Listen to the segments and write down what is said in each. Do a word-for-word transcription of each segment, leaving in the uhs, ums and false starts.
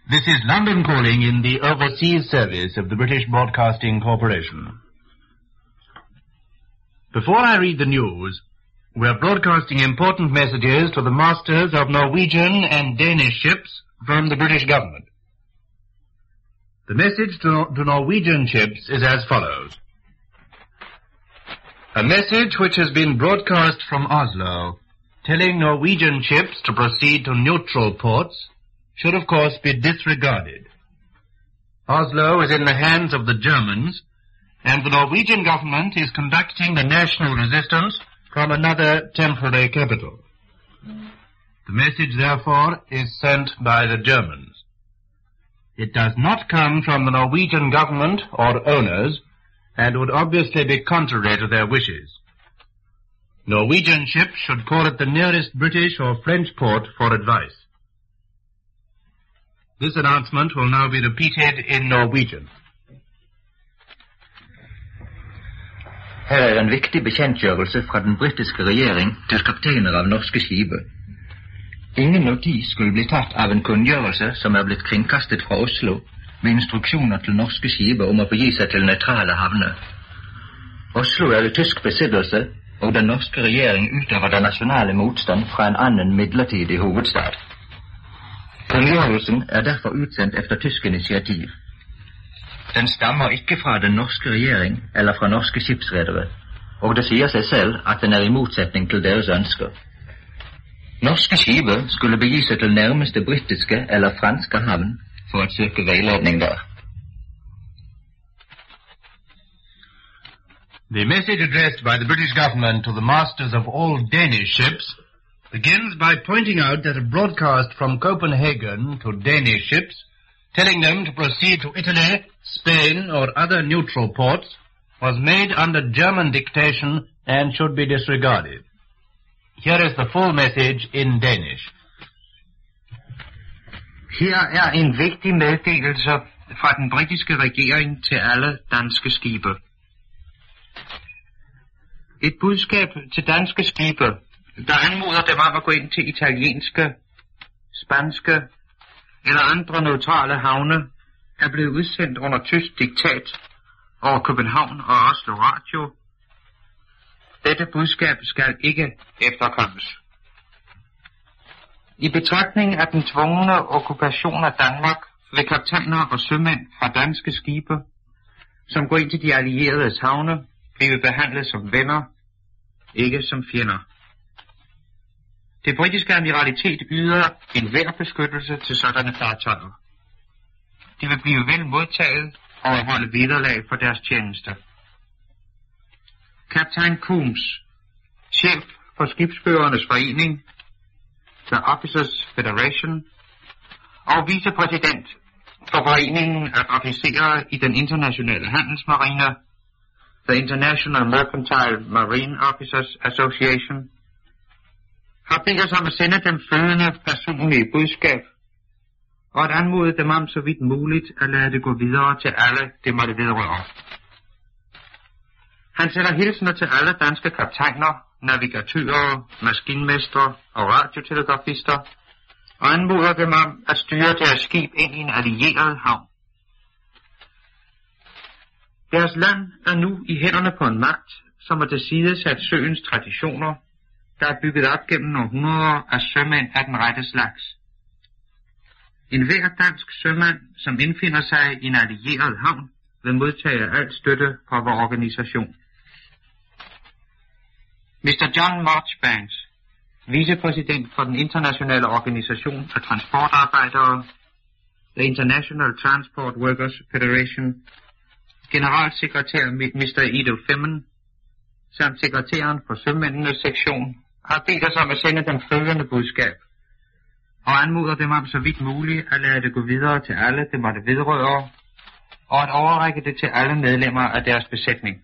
This is London Calling in the Overseas Service of the British Broadcasting Corporation. Before I read the news, we are broadcasting important messages to the masters of Norwegian and Danish ships from the British government. The message to, to Norwegian ships is as follows. A message which has been broadcast from Oslo, telling Norwegian ships to proceed to neutral ports, should of course be disregarded. Oslo is in the hands of the Germans, and the Norwegian government is conducting the national resistance from another temporary capital. The message, therefore, is sent by the Germans. It does not come from the Norwegian government or owners, and would obviously be contrary to their wishes. Norwegian ships should call at the nearest British or French port for advice. This announcement will now be repeated in Norwegian. Her er en viktig bekjentgjørelse fra den britiske regjering til kapteiner av norske skibe. Ingen notis skulle bli tatt av en kunngjørelse som er blitt kringkastet fra Oslo, med instruksjoner til norske skibe om å begi seg til nøytrale havner. Oslo er i tysk besiddelse, og den norske regjering utøver den nasjonale motstand fra en annen midlertidig hovedstad. Kunngjørelsen er derfor utsendt efter tysk initiativ. Den stammer ikke fra den norske regjering eller fra norske skipsredere, og det sier seg selv at den er i motsetning til deres ønsker. Norske skibe skulle begi seg til nærmeste britiske eller franske havn for å søke veiledning der. The message addressed by the British government to the masters of all Danish ships begins by pointing out that a broadcast from Copenhagen to Danish ships, telling them to proceed to Italy, Spain, or other neutral ports, was made under German dictation and should be disregarded. Here is the full message in Danish. Her er en vigtig meddelelse fra den britiske regering til alle danske skibe. Et budskab til danske skibe, der anmoder dem om at gå ind til italienske, spanske eller andre neutrale havne, er blevet udsendt under tysk diktat over København og Oslo Radio. Dette budskab skal ikke efterkommes. I betragtning af den tvungne okkupation af Danmark vil kaptajner og sømænd fra danske skibe, som går ind til de allieredes havne, blive behandlet som venner, ikke som fjender. Det britiske admiralitet yder en værbeskyttelse til sådanne fartøjer. De vil blive vel modtaget og erholde vederlag for deres tjeneste. Kaptajn Coombs, chef for skibsførernes forening, The Officers Federation, og vicepræsident for foreningen af officerer i den internationale handelsmarine, The International Mercantile Marine Officers Association, har bedt os om at sende dem følgende personlige budskab, og at anmode dem om så vidt muligt at lade det gå videre til alle, det måtte vedrøre. Han sender hilsener til alle danske kaptajner, navigatører, maskinmestre og radiotelegrafister, og anmoder dem om at styre deres skib ind i en allieret havn. Deres land er nu i hænderne på en magt, som har tilsidesat søens traditioner, der er bygget op gennem århundreder af sømænd af den rette slags. En hver dansk sømand, som indfinder sig i en allieret havn, vil modtage alt støtte fra vores organisation. mister John Marchbanks, vicepræsident for den internationale organisation af transportarbejdere, The International Transport Workers Federation, generalsekretær mister Ido Femmen, samt sekretæren for sømændenes sektion, har bedt os om at sende dem følgende budskab, og anmoder dem om så vidt muligt at lade det gå videre til alle, det måtte vedrøre, og at overrække det til alle medlemmer af deres besætning.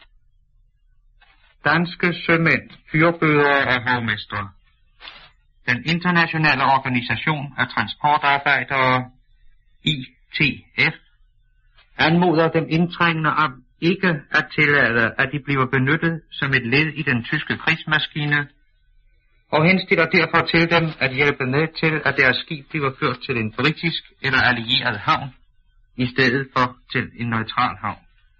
Danske sømænd, fyrbødere og hovmestre. Den internationale organisation af transportarbejdere, I T F, anmoder dem indtrængende om ikke at tillade, at de bliver benyttet som et led i den tyske krigsmaskine, og henstiller derfor til dem at hjælpe med til, at deres skib bliver ført til en britisk eller allieret havn, i stedet for til en neutral havn.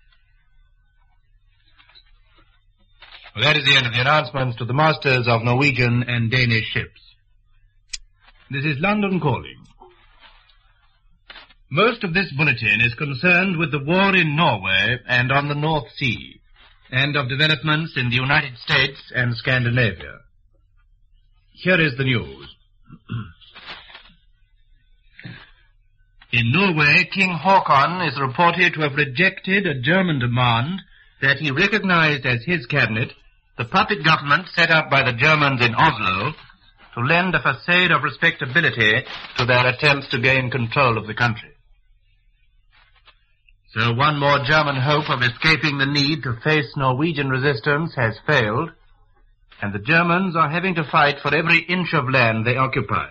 Well, that is the end of the announcements to the masters of Norwegian and Danish ships. This is London calling. Most of this bulletin is concerned with the war in Norway and on the North Sea, and of developments in the United States and Scandinavia. Here is the news. In Norway, King Haakon is reported to have rejected a German demand that he recognized as his cabinet the puppet government set up by the Germans in Oslo to lend a facade of respectability to their attempts to gain control of the country. So one more German hope of escaping the need to face Norwegian resistance has failed, and the Germans are having to fight for every inch of land they occupy.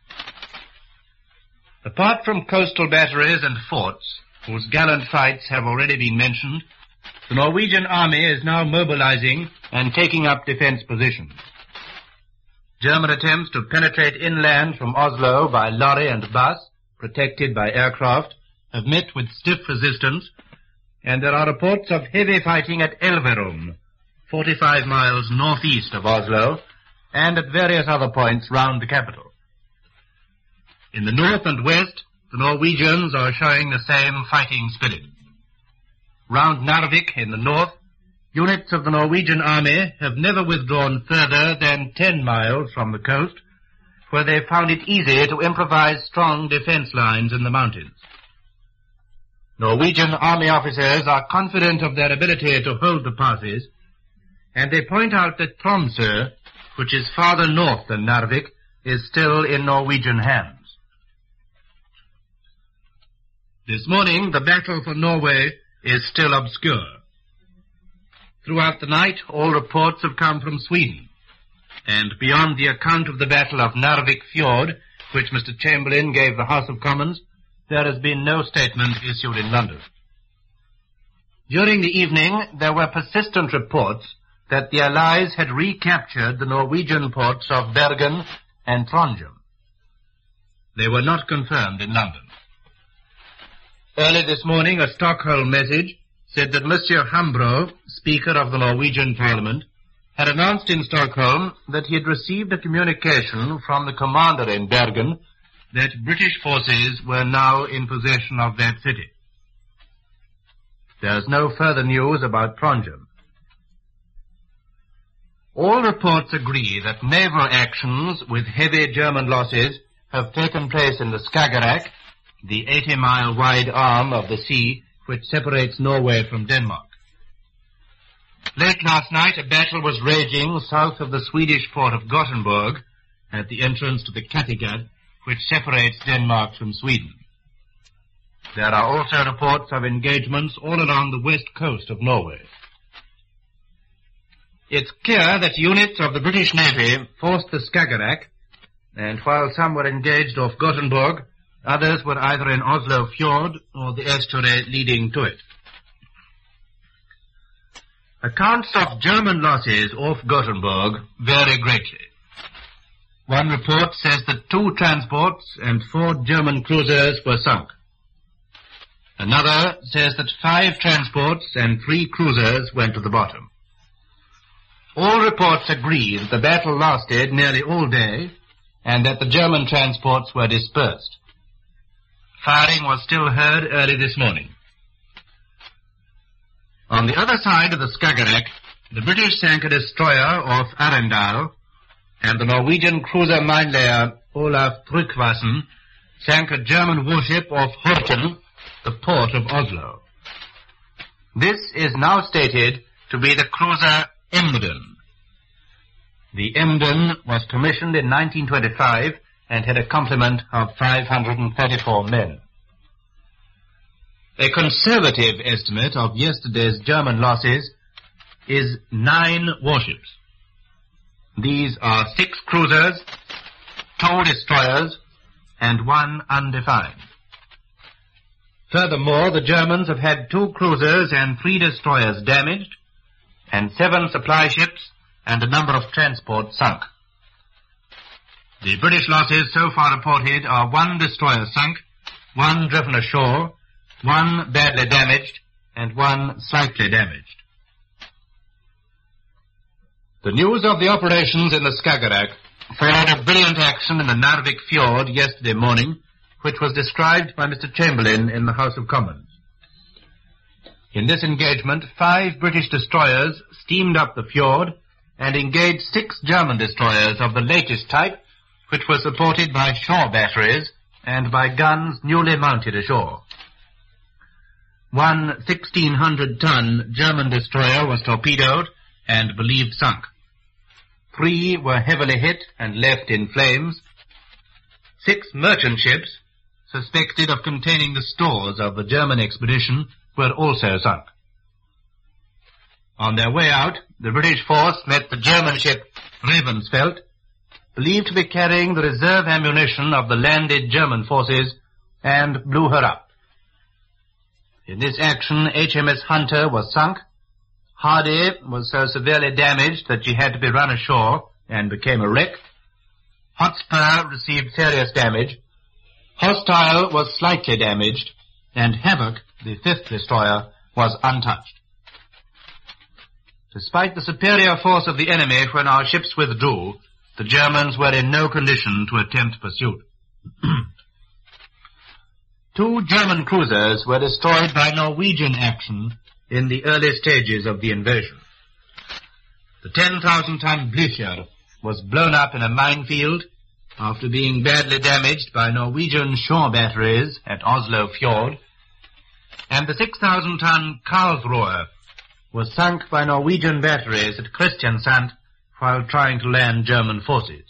Apart from coastal batteries and forts, whose gallant fights have already been mentioned, the Norwegian army is now mobilizing and taking up defense positions. German attempts to penetrate inland from Oslo by lorry and bus, protected by aircraft, have met with stiff resistance, and there are reports of heavy fighting at Elverum, forty-five miles northeast of Oslo, and at various other points round the capital. In the north and west, the Norwegians are showing the same fighting spirit. Round Narvik in the north, units of the Norwegian army have never withdrawn further than ten miles from the coast, where they found it easy to improvise strong defense lines in the mountains. Norwegian army officers are confident of their ability to hold the passes, and they point out that Tromsø, which is farther north than Narvik, is still in Norwegian hands. This morning, the battle for Norway is still obscure. Throughout the night, all reports have come from Sweden, and beyond the account of the Battle of Narvik Fjord, which Mister Chamberlain gave the House of Commons, there has been no statement issued in London. During the evening, there were persistent reports that the Allies had recaptured the Norwegian ports of Bergen and Trondheim. They were not confirmed in London. Early this morning, a Stockholm message said that Monsieur Hambro, Speaker of the Norwegian Parliament, had announced in Stockholm that he had received a communication from the commander in Bergen that British forces were now in possession of that city. There is no further news about Trondheim. All reports agree that naval actions with heavy German losses have taken place in the Skagerrak, the eighty-mile wide arm of the sea which separates Norway from Denmark. Late last night, a battle was raging south of the Swedish port of Gothenburg at the entrance to the Kattegat, which separates Denmark from Sweden. There are also reports of engagements all along the west coast of Norway. It's clear that units of the British Navy forced the Skagerrak, and while some were engaged off Gothenburg, others were either in Oslo Fjord or the estuary leading to it. Accounts of German losses off Gothenburg vary greatly. One report says that two transports and four German cruisers were sunk. Another says that five transports and three cruisers went to the bottom. All reports agree that the battle lasted nearly all day and that the German transports were dispersed. Firing was still heard early this morning. On the other side of the Skagerrak, the British sank a destroyer off Arendal, and the Norwegian cruiser minelayer Olaf Tryggvason sank a German warship off Horten, the port of Oslo. This is now stated to be the cruiser Emden. The Emden was commissioned in nineteen twenty-five and had a complement of five hundred thirty-four men. A conservative estimate of yesterday's German losses is nine warships. These are six cruisers, two destroyers, and one undefined. Furthermore, the Germans have had two cruisers and three destroyers damaged, and seven supply ships and a number of transports sunk. The British losses so far reported are one destroyer sunk, one driven ashore, one badly damaged, and one slightly damaged. The news of the operations in the Skagerrak followed a brilliant action in the Narvik Fjord yesterday morning, which was described by Mister Chamberlain in the House of Commons. In this engagement, five British destroyers steamed up the fjord and engaged six German destroyers of the latest type, which were supported by shore batteries and by guns newly mounted ashore. One sixteen hundred ton German destroyer was torpedoed and believed sunk. Three were heavily hit and left in flames. Six merchant ships, suspected of containing the stores of the German expedition, were also sunk. On their way out, the British force met the German ship Ravensfeld, believed to be carrying the reserve ammunition of the landed German forces, and blew her up. In this action, H M S Hunter was sunk. Hardy was so severely damaged that she had to be run ashore and became a wreck. Hotspur received serious damage. Hostile was slightly damaged, and Havoc, the fifth destroyer, was untouched. Despite the superior force of the enemy when our ships withdrew, the Germans were in no condition to attempt pursuit. Two German cruisers were destroyed by Norwegian action in the early stages of the invasion. The ten thousand ton Blücher was blown up in a minefield after being badly damaged by Norwegian shore batteries at Oslo Fjord, and the six thousand ton Karlsruhe was sunk by Norwegian batteries at Kristiansand while trying to land German forces.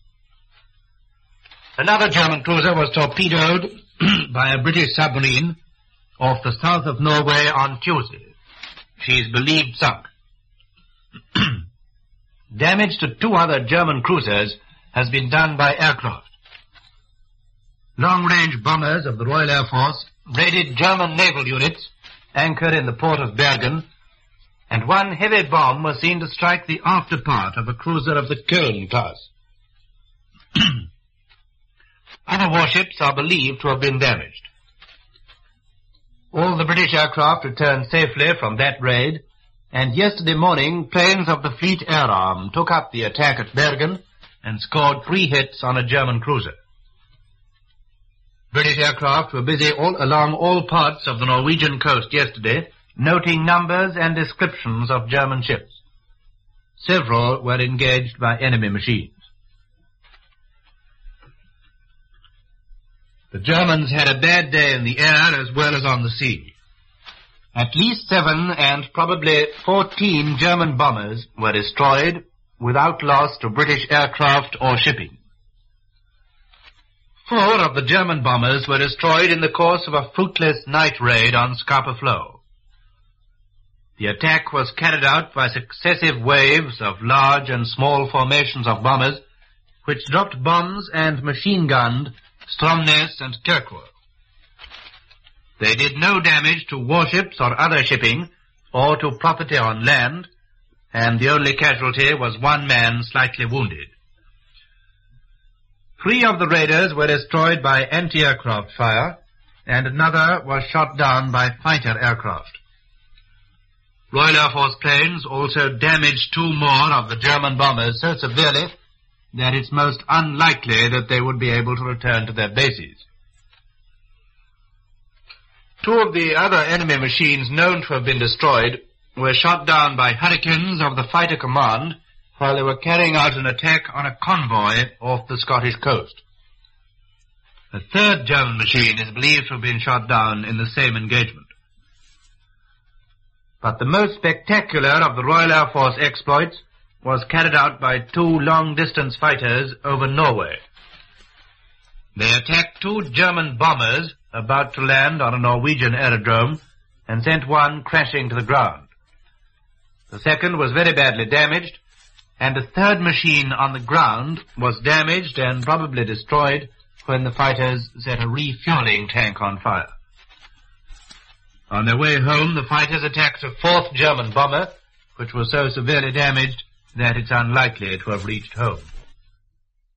Another German cruiser was torpedoed by a British submarine off the south of Norway on Tuesday. She is believed sunk. Damage to two other German cruisers has been done by aircraft. Long-range bombers of the Royal Air Force raided German naval units anchored in the port of Bergen, and one heavy bomb was seen to strike the after part of a cruiser of the Köln class. Other warships are believed to have been damaged. All the British aircraft returned safely from that raid, and yesterday morning planes of the Fleet Air Arm took up the attack at Bergen and scored three hits on a German cruiser. British aircraft were busy all along all parts of the Norwegian coast yesterday, noting numbers and descriptions of German ships. Several were engaged by enemy machines. The Germans had a bad day in the air as well as on the sea. At least seven and probably fourteen German bombers were destroyed without loss to British aircraft or shipping. Four of the German bombers were destroyed in the course of a fruitless night raid on Scapa Flow. The attack was carried out by successive waves of large and small formations of bombers, which dropped bombs and machine-gunned Stromness and Kirkwall. They did no damage to warships or other shipping, or to property on land, and the only casualty was one man slightly wounded. Three of the raiders were destroyed by anti-aircraft fire, and another was shot down by fighter aircraft. Royal Air Force planes also damaged two more of the German bombers so severely that it's most unlikely that they would be able to return to their bases. Two of the other enemy machines known to have been destroyed were shot down by Hurricanes of the Fighter Command while they were carrying out an attack on a convoy off the Scottish coast. A third German machine is believed to have been shot down in the same engagement. But the most spectacular of the Royal Air Force exploits was carried out by two long-distance fighters over Norway. They attacked two German bombers about to land on a Norwegian aerodrome and sent one crashing to the ground. The second was very badly damaged, and a third machine on the ground was damaged and probably destroyed when the fighters set a refueling tank on fire. On their way home, the fighters attacked a fourth German bomber, which was so severely damaged that it's unlikely to have reached home.